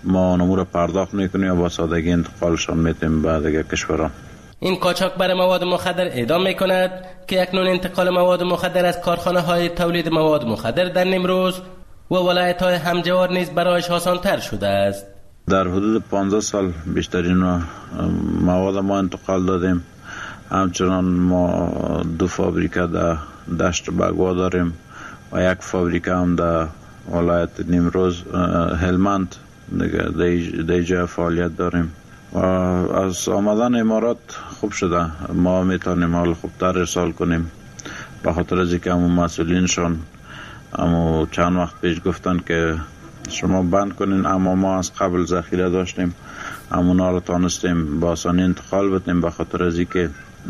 ما نمور پرداخت میکنیم و با سادگی انتقالشان میتیم به دیگر کشوران. این قاچاق بر مواد مخدر اعدام میکند که اکنون انتقال مواد مخدر از کارخانه های تولید مواد مخدر در نیمروز و ولایت های همجوار نیز برایش آسان‌تر شده است. در حدود 15 سال بیشترین مواد ما انتقال دادیم. همچنان ما 2 فابریکه در دشت بگوا داریم و 1 فابریکه هم در ولایت نیمروز هلمند در جای فعالیت داریم و از آمدن امارات خوب شده. ما میتونیم حال خوبتر ارسال کنیم به خاطر از اینکه همون مسئولینشان همون چند وقت پیش گفتن که شما بند کنین، اما ما از قبل ذخیره داشتیم، همونا رو تانستیم با آسانی انتقال بدیم به خاطر از اینکه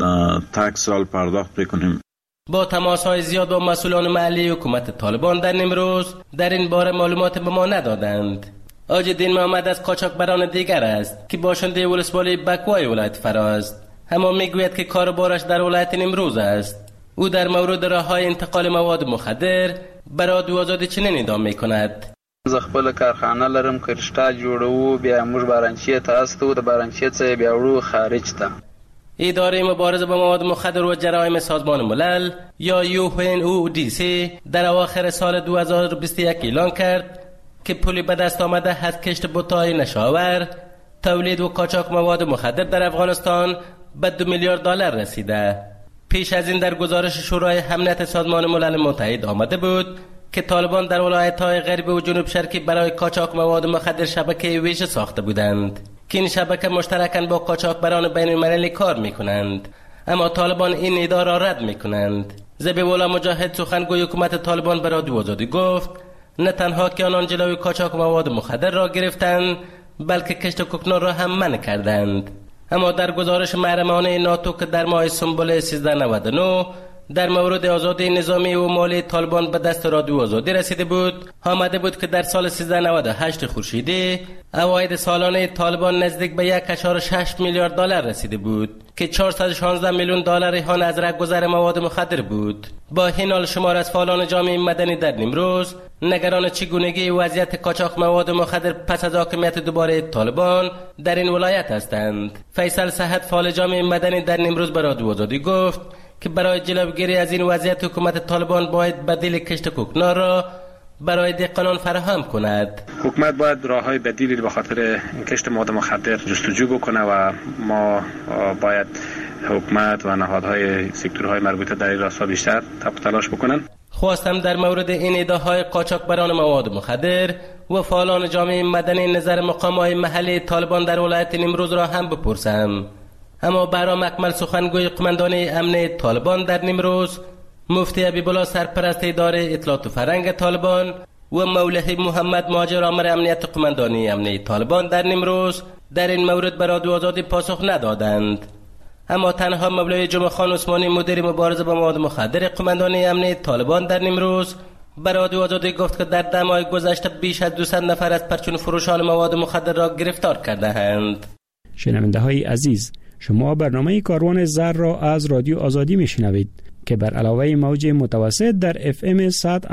تک سال پرداخت بکنیم. با تماس‌های زیاد با مسئولان محلی حکومت طالبان در نیمروز در این باره معلومات به ما ندادند. آجدین محمد از قاچاقبران دیگر است که باشنده ولسوالی بکوای ولایت فرا است. اما میگوید که کار بارش در ولایت نیمروز است. او در مورد راه‌های انتقال مواد مخدر برای آزادی چنین ادعا می‌کند. زه خپل کارخانه لرم، کرشتا جوړو، بیا موږ بارانچی ته استو، د بارانچی څخه بیا وړو خارج ته. اداره مبارزه با مواد مخدر و جرایم سازمان ملل یا UNODC در اواخر سال 2021 اعلان کرد که پولی به دست آمده از کشت بوتای نشاور، تولید و قاچاق مواد مخدر در افغانستان به $2 میلیارد رسیده. پیش از این در گزارش شورای امنیت سازمان ملل متحد آمده بود که طالبان در ولایت‌های غربی و جنوب شرقی برای قاچاق مواد مخدر شبکه ویژه ساخته بودند که این شبکه مشترکاً با قاچاقبران بین‌المللی کار می‌کنند. اما طالبان این ادعا را رد می‌کنند. ذبیح الله مجاهد سخنگوی حکومت طالبان به رادیو آزادی گفت نه تنها که آنان جلوی قاچاق مواد مخدر را گرفتند بلکه کشت کوکنار را هم منع کردند. اما در گزارش محرمانه ناتو که در ماه سنبل 1399 در مورد آزادی نظامی و مالی طالبان به دست رادیو آزادی رسیده بود، آمده بود که در سال 1398 خورشیدی عواید سالانه طالبان نزدیک به $1.6 میلیارد رسیده بود که $416 میلیون آن از رهگذر مواد مخدر بود. با این حال شمار از فعالان جامعه مدنی در نیمروز نگران چگونگی وضعیت قاچاق مواد مخدر پس از حاکمیت دوباره طالبان در این ولایت هستند. فیصل صحت فعال جامعه مدنی در نیمروز به رادیو آزادی گفت که برای جلوگیری از این وضعیت حکومت طالبان باید بدیل کشت کوکنار را برای دهقانان فراهم کند. حکومت باید راههای بدیلی به خاطر کشت مواد مخدر جستجو بکنه و ما باید حکومت و نهادهای سکتورهای مربوطه در این راستا بیشتر تلاش بکنن. خواستم در مورد این ادعاهای قاچاقبران مواد مخدر و فعالان جامعه مدنی نظر مقام‌های محلی طالبان در ولایت نیمروز را هم بپرسم. اما برام اکمل سخنگوی قماندانی امنیت طالبان در نیمروز، مفتی حبیبالله سرپرست اداره اطلاعات و فرهنگ طالبان و مولوی محمد مهاجر آمر امنیت قماندانی امنیت طالبان در نیمروز در این مورد به رادیو آزادی پاسخ ندادند. اما تنها مولوی جمعه خان عثمانی مدیر مبارزه با مواد مخدر قماندانی امنیت طالبان در نیمروز به رادیو آزادی گفت که در 10 ماه گذشته بیش از 200 نفر از پرچون فروشان مواد مخدر را گرفتار کرده‌اند. شنونده‌های عزیز، شما برنامه کاروان زر را از رادیو آزادی میشنوید که بر علاوه موج متوسط در FM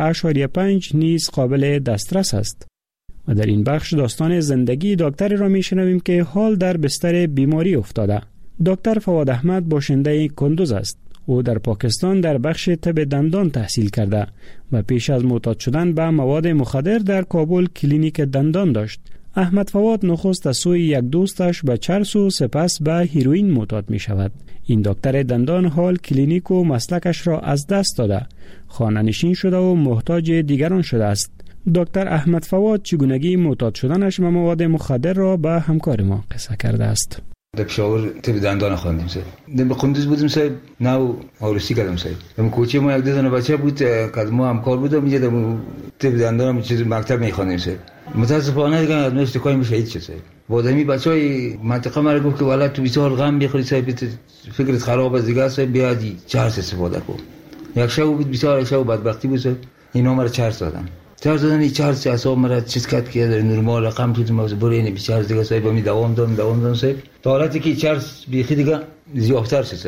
100.5 نیز قابل دسترس است. و در این بخش داستان زندگی دکتری را میشنویم که حال در بستر بیماری افتاده. دکتر فواد احمد باشنده کندوز است. او در پاکستان در بخش طب دندان تحصیل کرده و پیش از معتاد شدن به مواد مخدر در کابل کلینیک دندان داشت. احمد فواد نخست از سوی یک دوستش به چرس و سپس به هیروئین معتاد می شود. این دکتر دندان حال کلینیک و مسلکش را از دست داده، خانه نشین شده و محتاج دیگران شده است. دکتر احمد فواد چگونگی معتاد شدنش به مواد مخدر را به همکار ما قصه کرده است. در پشاور طب دندان خواندیم سر. در قندوز بودیم سر، نو آروسی کردم سر. در کوچه ما یک دو بچه بود که ما همکار بودم، اینجا در طب دندان چیز مکتب میخواندیم سر. متاسفانه دیگه از نوشته کاری شهید شد سر. بعد همین بچهای منطقه ما گفت که والا تو 20 سال غم بخوری سر، فکرت خراب از دیگه سر، بیادی چرس استفاده کن. یک شب بود 20 سال شب بدبختی بود سر. اینا مرا چرس دادن. چرس دادن این چرس اصلا مرا چیز کرد که در نرمال رقم شد، ما برای این چرس دیگه سر با می دوام دادم سر. تا حالتی که چرس بیخی دیگه زیادتر شد سر.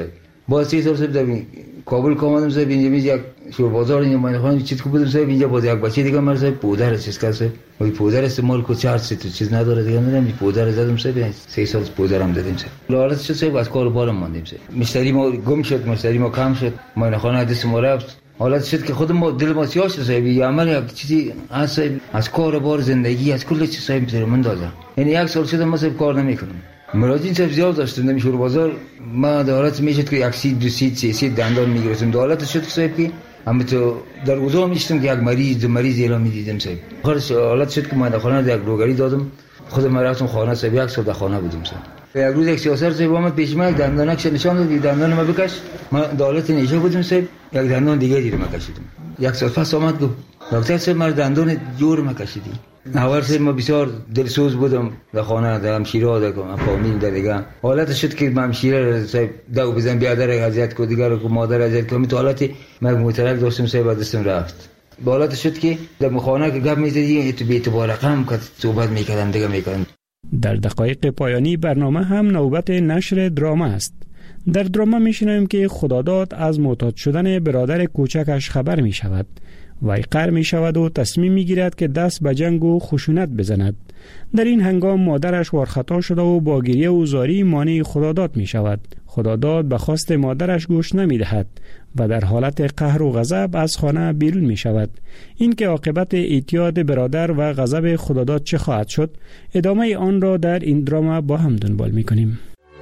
با 3 سال صاحب در کابل کامادم صاحب اینجا یک شور بازار اینجا من خانم چیز کو بودم صاحب اینجا باز یک بچه دیگه مر صاحب پودر است کاسه وای پودر استعمال کو 4 تا چیز نداره دیگه نمیدونم پودر زدم صاحب 3 سال پودرم دادیم صاحب لالت شد صاحب از کار بارم ماندیم صاحب مشتری ما گم شد مشتری ما کم شد من خانه دست ما رفت حالت شد که خودم ما دل ما سیاه شد صاحب یا عمل یک چیزی از کار بار زندگی از کل چیز صاحب سر من دادم یعنی یک سال شد ما صاحب کار نمیکنم مراجعین صاحب زیاد داشتن نمیشور بازار ما دولت میشد که یک سید دو سید سه سید دندان میگرفتم دولت شد که صاحب که هم تو در اوضاع میشتم که یک مریض اعلام میدیدم صاحب آخرش حالت شد که من در خانه یک روگری دادم خودم من رفتم خانه صاحب یک سال در خانه بودم صاحب یک روز یک سیاسر صاحب اومد پیش من یک دندانک نشان داد دندان ما بکش من دولت نیشه بودم صاحب یک دندان دیگه دیدم کشیدم یک سال پس اومد گفت دکتر صاحب من دندان جور ما کشیدی اول صاحب ما بسیار دلسوز بودم در خانه در همشیره در فامیل در دیگه حالت شد که من همشیره صاحب دو بزن بیادر اذیت کو دیگر کو مادر اذیت کو تو حالت من مترک داشتم صاحب دستم رفت حالت شد که در خانه که گپ میزدی تو بیت بارقم که صحبت میکردم دیگه میکردم. در دقایق پایانی برنامه هم نوبت نشر دراما است. در دراما میشنویم که خداداد از معتاد شدن برادر کوچکش خبر می شود. وی قهر می شود و تصمیم می گیرد که دست به جنگ و خشونت بزند. در این هنگام مادرش وارخطا شده و با گریه و زاری مانع خداداد می شود. خداداد به خواست مادرش گوش نمی دهد و در حالت قهر و غضب از خانه بیرون می شود. این که عاقبت اعتیاد برادر و غضب خداداد چه خواهد شد، ادامه آن را در این دراما با هم دنبال می کنیم.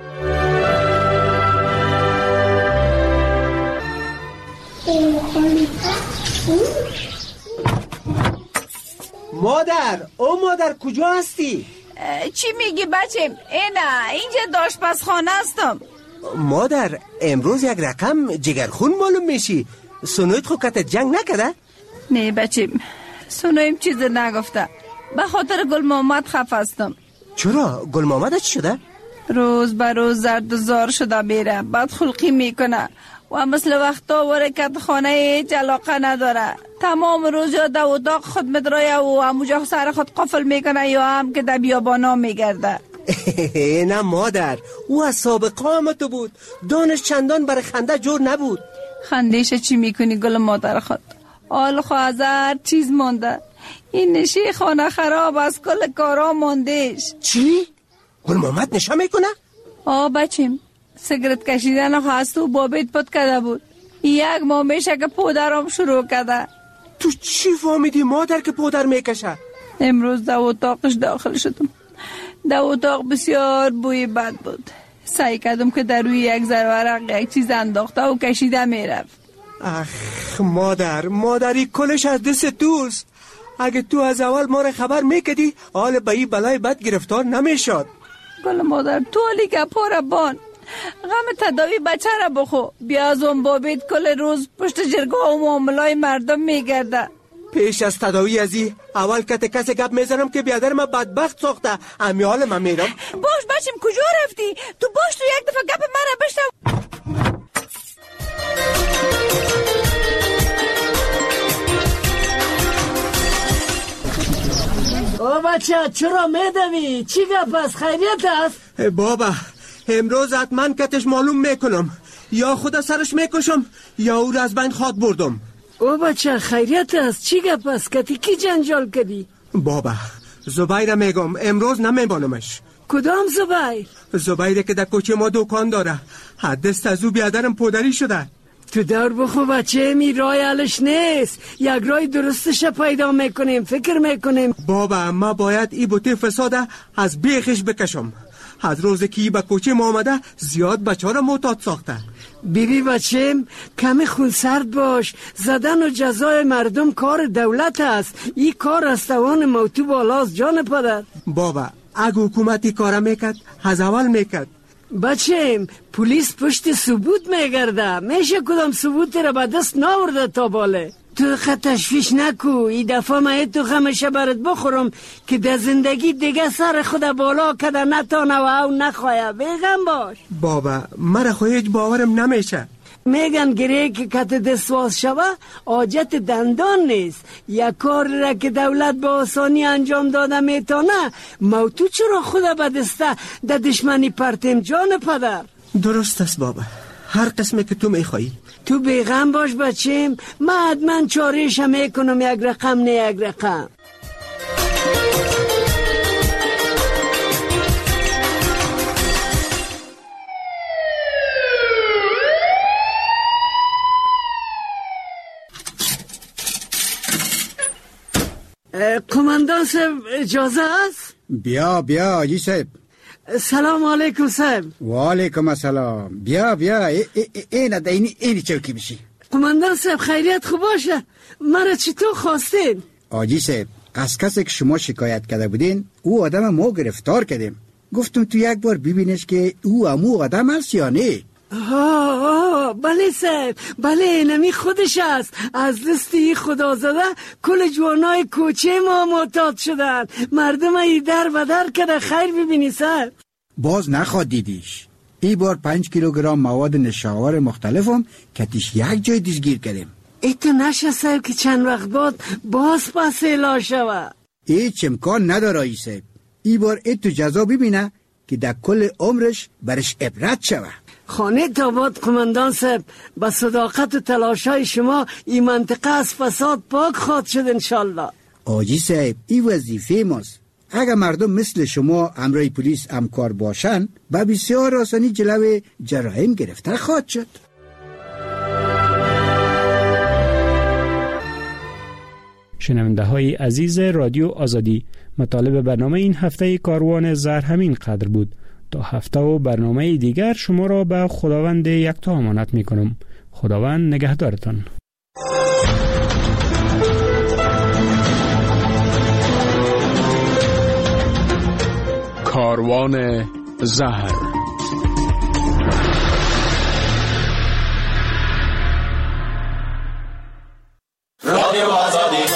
مادر کجا هستی؟ چی میگی بچم؟ اینجا آشپزخانه هستم. مادر امروز یک رقم جگرخون معلوم میشی. سنویت خو کت جنگ نکده؟ نه بچم، سنویم چیز نگفته. به خاطر گل محمد خفه هستم. چرا؟ گل محمد چی شده؟ روز به روز زرد و زار شده میره، بد خلقی میکنه و مثل وقتا ورکت خانه هیچ علاقه نداره. تمام روز یا در اتاق خود مدرایه و همونجا سر خود قفل میکنه یا هم که در بیابانا میگرده. نه مادر، او از سابقه آمده بود. دانش چندان برای خنده جور نبود. خندیش چی میکنی گل مادر خود؟ آل خواهد هر چیز مانده. این نشی خانه خراب از کل کارا ماندهش. چی؟ گل محمد نشه میکنه؟ بچیم، سیگرت کشیدن خواست و بابیت پد کده بود. یک ماه میشه که پودرم شروع کده. تو چی فهمیدی مادر که پودر میکشه؟ امروز در اتاقش داخل شدم. در اتاق بسیار بوی بد بود. سعی کردم که در روی یک ذره یک چیز انداخته و کشیده میرفت. اخ مادری کلش از دست توست. اگه تو از اول ما را خبر میکدی حال به این بلای بد گرفتار نمیشد. گل مادر تو حالی که پاره بان غم تداوی بچه را بخو. بیا از اون بابیت کل روز پشت جرگاه و معاملای مردم میگرده. پیش از تداوی ازی اول کسی گپ میزنم که بیادر من بدبخت ساخته. امی حال من میرم. باش بچم کجا رفتی؟ تو باش تو یک دفعه گپ من را بشنو. بچه چرا میدوی؟ چی گپ است؟ خیریت است؟ بابا امروز حتما کتش معلوم میکنم. یا خدا سرش میکشم یا او را از بین خواد بردم. بچه خیریت است؟ چی گپ است؟ کتی کی جنجال کردی؟ بابا زبیر میگم امروز نمیبانمش. کدام زبیر؟ زبیره که در کوچه ما دکان داره. حدست از او بیادرم پودری شده. تو دور بخو بچه می رای علش نیست. یک رای درستش پیدا میکنیم، فکر میکنیم. بابا ما باید ای بوته فساده از بیخش بکشم. از روز که ای به کوچه ما آمده زیاد بچه ها را معتاد ساخته. بیبی بچم کمی خونسرد باش. زدن و جزای مردم کار دولت است. این کار از توان موتو بالاست جان پدر. بابا اگه حکومتی کار میکرد از اول میکرد. بچم پلیس پشت ثبوت میگرده. میشه کدام ثبوتی را به دست ناورده تا باله. تو خط تشویش نکو. این دفعه من تو خمشه برات بخورم که در زندگی دیگه سر خود بالا کده نتانه و او نخواه. بیغم باش. بابا مرا خو هیچ باورم نمیشه. میگن گریه که کت دستواز شوه حاجت دندان نیست. یک کار را که دولت با آسانی انجام داده میتونه موتو چرا خود به دسته در دشمنی پرتیم جان پدر. درست است بابا. هر قسمی که تو میخوایی. تو بیغم باش بچیم، من حتما چارهش میکنم، یک رقم نه یک رقم. قماندان صاحب اجازه است؟ بیا آجی صاحب. سلام علیکم صاحب. و علیکم السلام. بیا اینی چوکی بشی. قماندان صاحب خیریت خوب باشه. مرا چطور خواستین؟ آجی صاحب، از کسی که شما شکایت کرده بودین او آدم ما گرفتار کردیم. گفتم تو یک بار ببینش که او امو آدم است یا نه. بله صاحب، بله نمی خودش است. از دستی خدا زده کل جوانای کوچه ما معتاد شدن. مردم ای در و در کرده. خیر ببینی صاحب. باز نخواد دیدیش. ای بار 5 کیلوگرم مواد نشاور مختلفم کتیش یک جای دستگیر کردیم. ای تو نشه صاحب که چند وقت بعد باز پس اعلا شوه. هیچ امکان نداره ای صاحب. ای بار ای تو جزا ببینه که در کل عمرش برش عبرت شوه. خانه تاباد قماندان صاحب، با صداقت و تلاشای شما این منطقه از فساد پاک خواد شد انشالله. آجی صاحب، این وظیفه ماست. اگر مردم مثل شما امرای پلیس همکار باشن با بسیار آسانی جلوی جرایم گرفته خواهد شد. شنونده های عزیز رادیو آزادی، مطالب برنامه این هفته کاروان زر همین قدر بود. تا هفته و برنامه دیگر شما را به خداوند یکتا امانت می کنم. خداوند نگهدارتان. کاروان زهر. رادیو آزادی